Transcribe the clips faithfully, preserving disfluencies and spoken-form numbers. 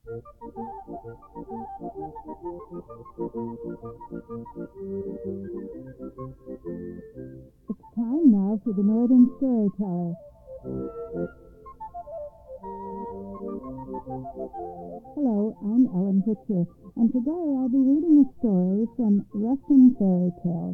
It's time now for the Northern Storyteller. Hello, I'm Ellen Whitcher, and today I'll be reading a story from Russian Fairy Tales.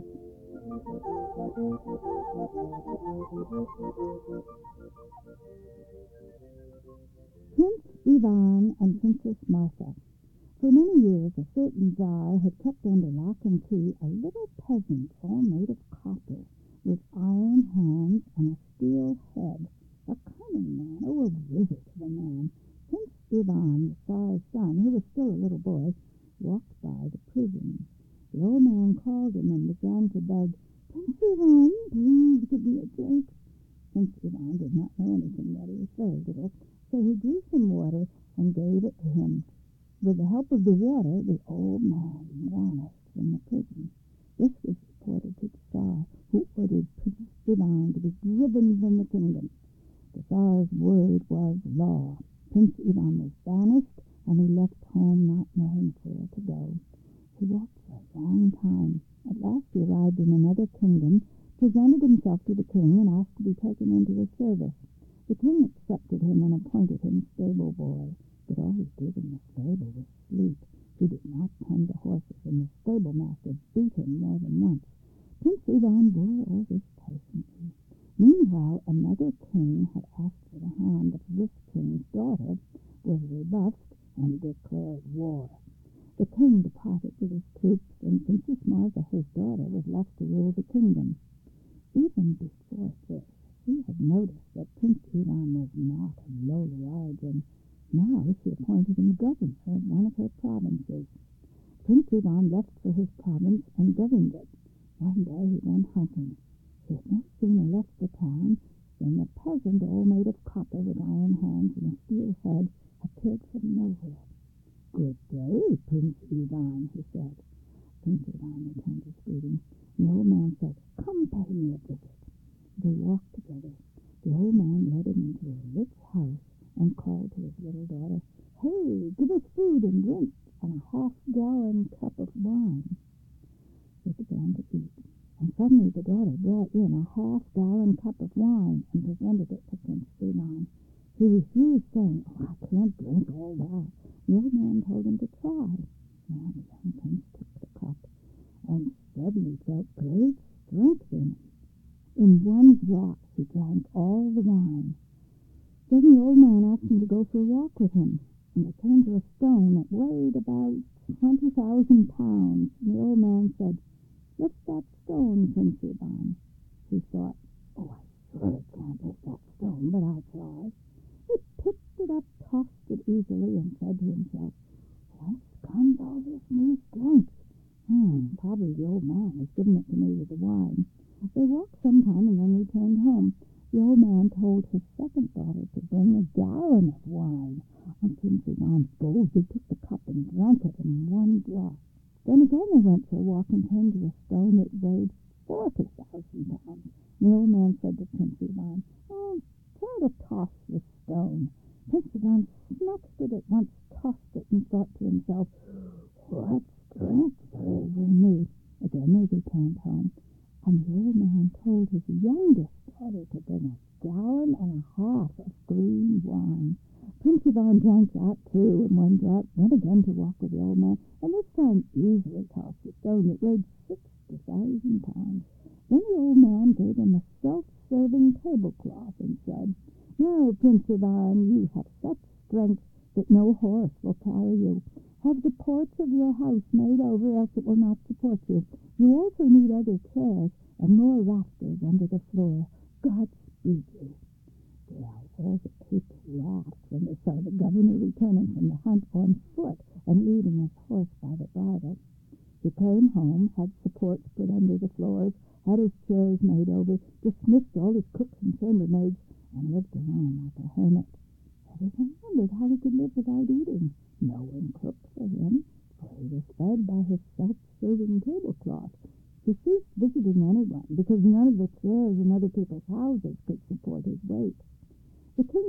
Prince Ivan and Princess Martha. For many years, a certain Tsar had kept under lock and key a little peasant all made of copper, with iron hands and a steel head. A cunning man, oh, a wizard of a man. Prince Ivan, the Tsar's son, who was still a little boy, walked by the prison. The old man called him and began to beg, "Prince Ivan, please give me a drink." Prince Ivan did not know anything yet. He was very little, so he drew some water and gave it to him. With the help of the water, the old man vanished from the prison. This was reported to the Tsar, who ordered Prince Ivan to be driven from the kingdom. The Tsar's word was law. Prince Ivan was banished, and he left home not knowing where to go. He walked for a long time. At last he arrived in another kingdom, presented himself to the king, and asked to be taken into his service. The king accepted him and appointed him stable boy. But all he did in the stable was sleep. He did not tend the horses, and the stable master beat him more than once. Prince Ivan bore all this patiently. Meanwhile, another king had asked for the hand of this king's daughter, was rebuffed, and declared war. The king departed with his troops, and Princess Martha, his daughter, was left to rule the kingdom. Even before this, she had noticed that Prince Ivan was not of lowly origin. Now she appointed him governor of one of her provinces. Prince Ivan left for his province and governed it. One day he went hunting. He had no sooner left the town than the peasant, all made of copper with iron hands and a steel head, appeared from nowhere. "Good day, Prince Ivan," he said. Prince Ivan returned his greeting. The old man said, "Come pay me a visit." They walked together. The old man led him into a rich house and called to his little daughter, "Hey, give us food and drink and a half-gallon cup of wine." They began to eat, and suddenly the daughter brought in a half-gallon cup of wine and presented it to Prince Ivan. He refused, saying, "Oh, I can't drink all that." The old man told him to try. Now the young prince took the cup and suddenly felt great strength in him. In one draught he drank all the wine. Then the old man asked him to go for a walk with him, and they came to a stone that weighed about twenty thousand pounds. And the old man said, "Lift that stone, Prince Ivan." He thought, "Oh, I surely can't lift that stone, but I'll try." He picked it up, tossed it easily, and said to himself, "Whence comes all this new strength? Hmm, probably the old man has given it to me with the wine." They walked some time and then returned home. The old man told his second daughter to bring a gallon of wine. And Prince Ivan boldly took the cup and drank it in one draught. Then again they went for a walk and came to a stone that weighed forty thousand pounds. The old man said to Prince Ivan, "Oh, try to toss this stone." Prince Ivan snatched it at once, tossed it, and thought to himself, "What strength there is in me." Again they returned home, and the old man told his youngest daughter to bring a gallon and a half of green wine. Prince Ivan drank that too in one draught, went again to walk with the old man, and this time easily tossed the stone that weighed sixty thousand pounds. Then the old man gave him a self-serving tablecloth and said, "Now, Prince Ivan, you have such strength that no horse will carry you. Have the porch of your house made over, else it will not support you. You also need other chairs and more rafters under the floor. God speed you." Well, all the people laughed when they saw the governor returning from the hunt on foot and leading his horse by the bridle. He came home, had supports put under the floors, had his chairs made over, dismissed all his cooks and chambermaids, and lived alone like a hermit. Everyone wondered how he could live without eating. No one cooked for him, for he was fed by his self-serving tablecloth. He ceased visiting anyone, because none of the chairs in other people's houses could support his weight. The king returned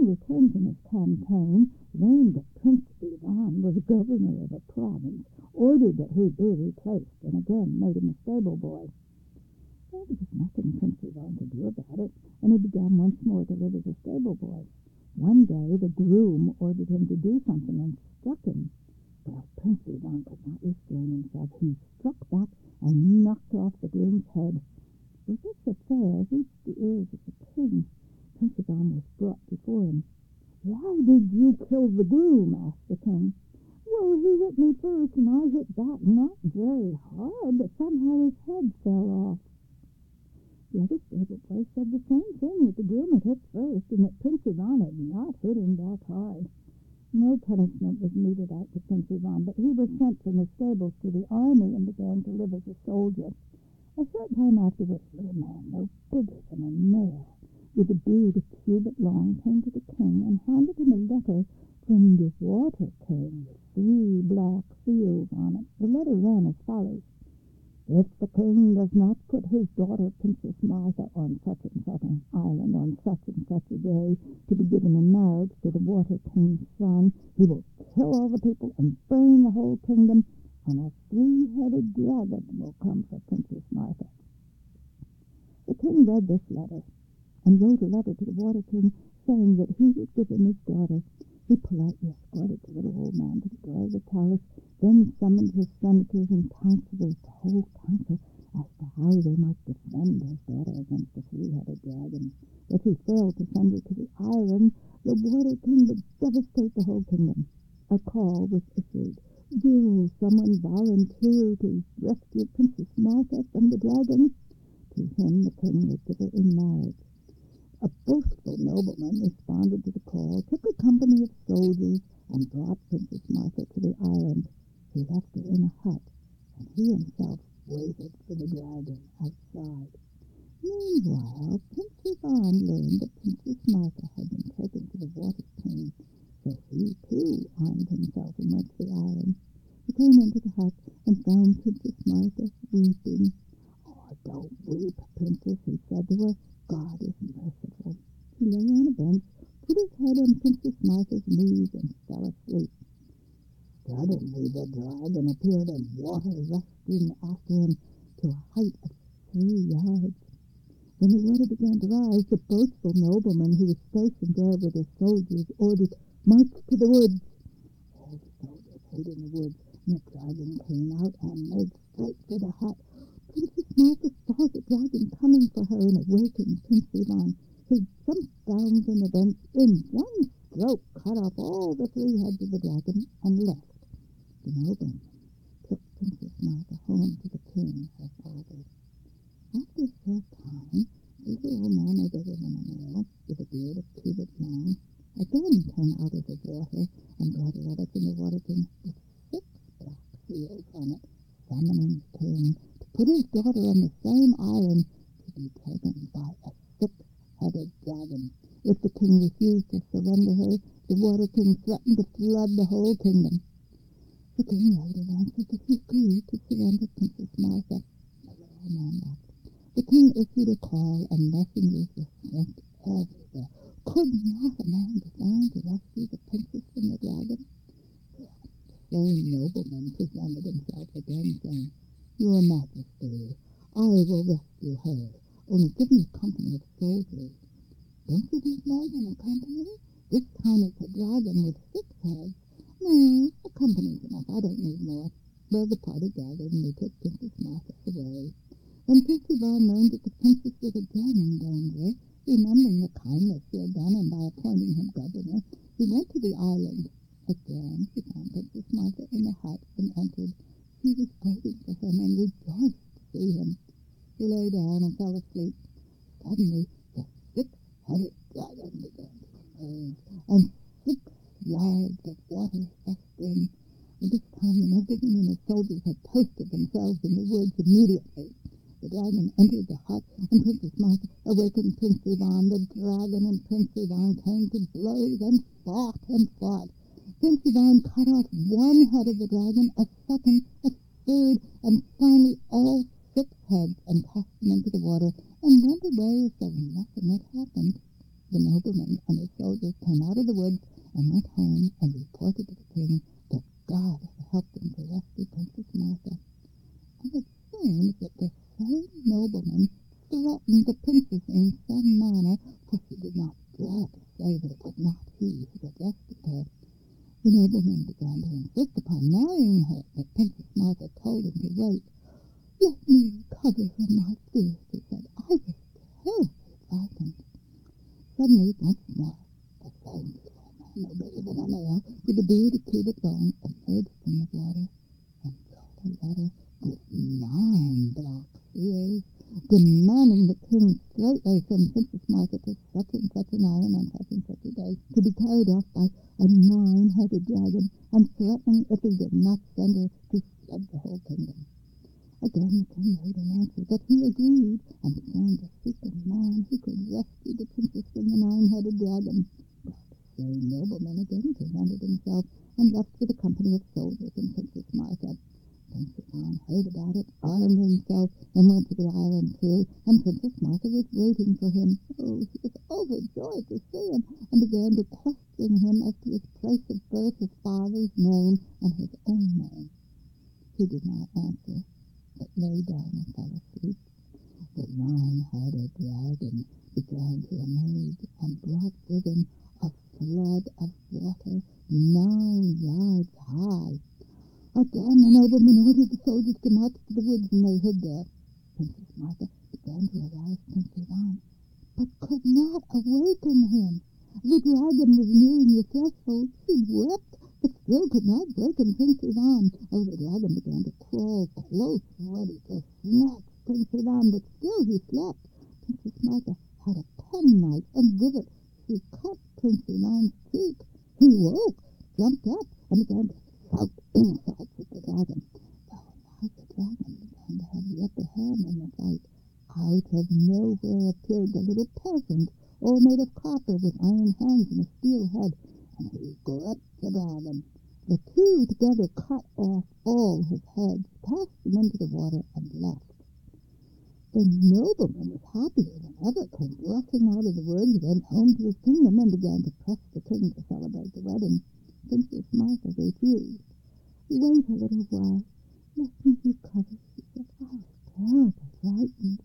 friends in his campaign learned that Prince Ivan was governor of a province, ordered that he be replaced, and again made him a stable boy. Well, there was nothing Prince Ivan could do about it, and he began once more to live as a stable boy. One day the groom ordered him to do something and struck him. Well, Prince Ivan could not restrain himself. He struck back and knocked off the groom's head. With this affair reached the ears of the king. Prince Ivan was brought before him. "Why did you kill the groom?" asked the king. "Well, he hit me first, and I hit back, not very hard, but somehow his head fell off." The other stable boy said the same thing, that the groom had hit first, and that Prince Ivan had not hit him back hard. No punishment was meted out to Prince Ivan, but he was sent from the stables to the army and began to live as a soldier. A short time afterwards, a little man, no bigger than a nail, with a beard a cubit long, came to the king and handed him a letter from the Water King with three black seals on it. The letter ran as follows: "If the king does not put his daughter, Princess Martha, on such and such an island on such and such a day to be given in marriage to the Water King's son, he will kill all the people and burn the whole kingdom, and a three-headed dragon will come for Princess Martha." The king read this letter and wrote a letter to the Water King saying that he would give him his daughter. He politely escorted the little old man to the door of the palace, then summoned his senators and counselors to hold counsel as to how they might defend his daughter against the three-headed dragon. If he failed to send her to the island, the Water King would devastate the whole kingdom. A call was issued. "Will someone volunteer to rescue Princess Martha from the dragon?" To him the king would give her in marriage. A boastful nobleman responded to the call, took a company of soldiers, and brought Princess Martha to the island. He left her in a hut, and he himself waited for the dragon outside. Meanwhile, Prince Ivan learned that Princess Martha had been taken to the Water King, so he too armed himself and went to the island. He came into the hut and found Princess Martha weeping. "Oh, don't weep, Princess," he said to her. "God is merciful." He lay on a bench, put his head on Princess Martha's knees, and fell asleep. Suddenly the dragon appeared and water rushed in after him to a height of three yards. When the water began to rise, the boastful nobleman who was stationed there with his soldiers ordered, "March to the woods." All the soldiers hid in the woods, and the dragon came out and made straight for the hut. Princess Martha saw the dragon coming for her and awakened Prince Ivan. He jumped down from the bench, in one stroke cut off all the three heads of the dragon, and left. The nobleman took Princess Martha home to the king, her father. After a short time, the little old man, no bigger than a nail, with a beard a cubit long, again came out of the water and brought a letter from the Water King with six black seals on it, summoning the king to put his daughter on the same island to be taken by a six-headed dragon. If the king refused to surrender her, the Water King threatened to flood the whole kingdom. The king later answered that he agreed to surrender Princess Martha. The little man left. The king issued a call, and messengers were sent everywhere. Could not a man be found to rescue the princess from the dragon? The same nobleman presented himself again, saying, "Your Majesty, I will rescue her. Only give me a company of soldiers." "Don't you need more than a company? This time it's a dragon with six heads." "No, a company's enough. I don't need more." Well, the party gathered, and they took Princess Martha away. When Prince Ivan learned that the princess was again in danger, remembering the kindness he had done him by appointing him governor, he went to the island. Again he found Princess Martha in the hut and entered. She was waiting for him and rejoiced to see him. He lay down and fell asleep. Suddenly the six-headed dragon began to rage, and six yards of water rushed in. At this time the nobleman and his soldiers had posted themselves in the woods immediately. The dragon entered the hut, and Princess Martha awakened Prince Ivan. The dragon and Prince Ivan came to blows and fought and fought. Prince Ivan cut off one head of the dragon, a second, a third, and finally all six heads, and tossed them into the water, and went away as though nothing had happened. The nobleman and his soldiers came out of the woods and went home and reported to the king that God had helped them to rescue Princess Martha. And it seems that the same nobleman threatened the princess in some manner, for she did not dare to say that it was not he who had rescued her. The nobleman began to insist upon marrying her, but Princess Martha told him to wait. "Let me recover from my fear," she said. "I was terribly frightened." Suddenly, once more, the same beautiful man, no bigger than a nail, with a beard a cubit long, emerged from the water and brought a letter with nine black seals, demanding the king straightway send Princess Martha to such and such an island on such and such a day, to be carried off by a nine-headed dragon, and threatening if he did not send her to flood the whole kingdom. Again the king wrote an answer that he agreed, and began to seek a man who could rescue the princess from the nine-headed dragon. But the same nobleman again presented himself, and left with a company of soldiers and Princess Martha. Prince Ivan heard about it, armed himself, and went to the island too, and Princess Martha was waiting for him. Oh, she was overjoyed to see him, and began to question him as to his place of birth, his father's name, and his own name. He did not answer, but lay down and fell asleep. The nine-headed dragon began to emerge, and brought with him a flood of water nine yards high. Again the nobleman ordered the soldiers to march to the woods, and they hid there. Princess Martha began to arouse Prince Ivan, but could not awaken him. The dragon was nearing the threshold. She wept, but still could not waken Prince Ivan. Oh, the dragon began to crawl close, ready to snatch Prince Ivan, but still he slept. Princess Martha had a penknife and with it she cut Prince Ivan's cheek. He woke, jumped up, and began to shout insults at the dragon. Oh, now the dragon began to have the upper hand in the fight. Out of nowhere appeared the little peasant, all made of copper, with iron hands and a steel head, and he gripped the dragon. The two together cut off all his heads, cast him into the water, and left. The nobleman was happier than ever, came rushing out of the woods, went home to his kingdom, and began to press the king to celebrate the wedding. Princess Martha refused. "Wait a little while. Let me recover," she said. "I was terribly frightened."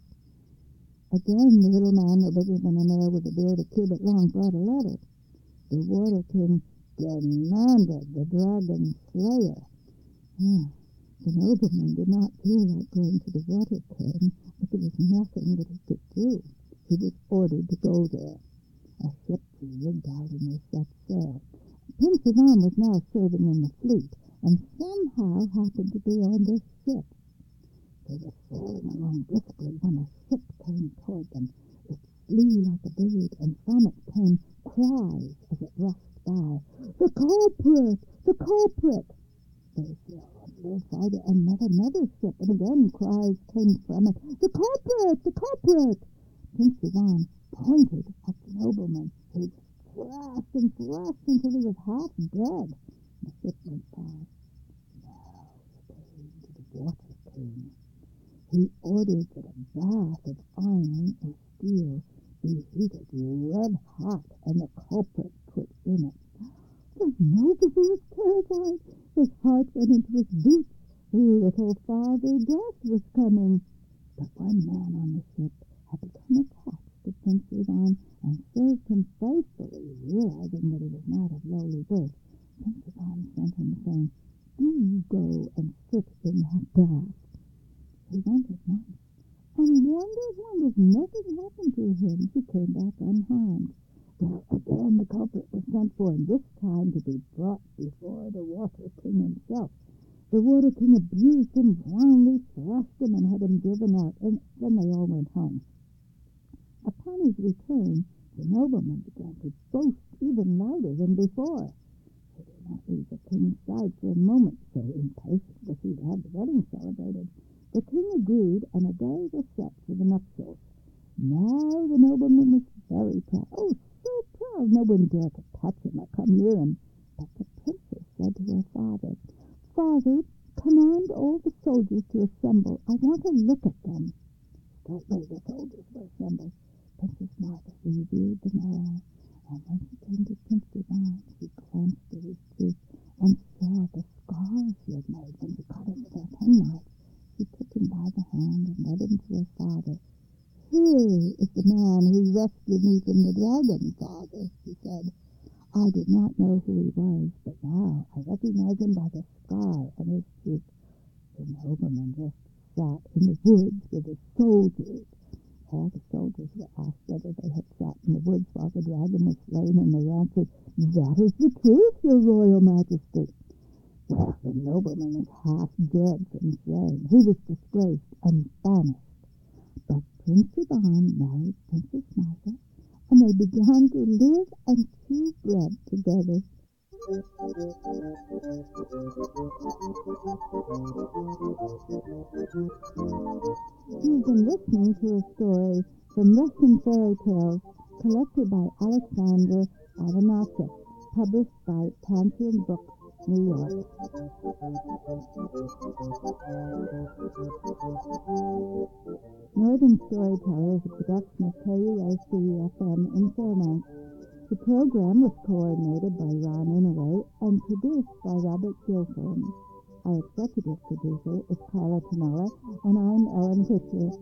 Again the little man, no bigger than a nail, with a beard a cubit long, brought a letter. The water king demanded the dragon slayer. Ah, the nobleman did not feel like going to the water king, but there was nothing that he could do. He was ordered to go there. A ship was rigged out and they set sail. Prince Ivan was now serving in the fleet, and somehow happened to be on this ship. They were sailing along briskly when a ship came toward them. It flew like a bird, and from it came cries as it rushed by. "The culprit! The culprit!" They sailed a little farther, and met another ship, and again cries came from it. "The culprit! The culprit!" Prince Ivan pointed at the nobleman, who thrashed and thrashed until he was half dead. The ship went by. Now they came to the water king. He ordered that a bath of iron or steel be heated red hot, and the culprit put in it. The nobleman was terrified. His heart went into his boots. Little Father Death was coming. But one man on the ship had become attached to Prince Ivan and served him faithfully, realizing that he was not of lowly birth. Prince Ivan sent him, saying, "Do you go and sit in that bath." He went at once, and wonders, wonders, nothing happened to him. He came back unharmed. Well, again the culprit was sent for, and this time to be brought before the water king himself. The water king abused him, roundly thrashed him, and had him driven out, and then they all went home. Upon his return, the nobleman began to boast even louder than before. He did not leave the king's side for a moment, so impatient was he to have the wedding celebrated. The king agreed, and a day was set for the nuptials. Now the nobleman was very proud. Oh, so proud, no one dared to touch him or come near him. But the princess said to her father, "Father, command all the soldiers to assemble. I want to look at them." Straightway the soldiers were assembled. Princess Martha reviewed them all. meet him, the Dragon Father, she said. I did not know who he was, but now I recognize him by the scar on his cheek. The nobleman just sat in the woods with the soldiers. All the soldiers were asked whether they had sat in the woods while the dragon was slain, and they answered, "That is the truth, your royal majesty." Well, the nobleman was half dead from shame. He was disgraced and banished. But Prince Ivan married Princess Martha, and they began to live and chew bread together. You've been listening to a story from Russian Fairy Tales, collected by Alexander Aronofsky, published by Pantheon Books, New York. Northern Storyteller is a production of K U A C F M in Fairmount. The program was coordinated by Ron Inouye and produced by Robert Gilthorne. Our executive producer is Carla Tanoa, and I'm Ellen Pitcher.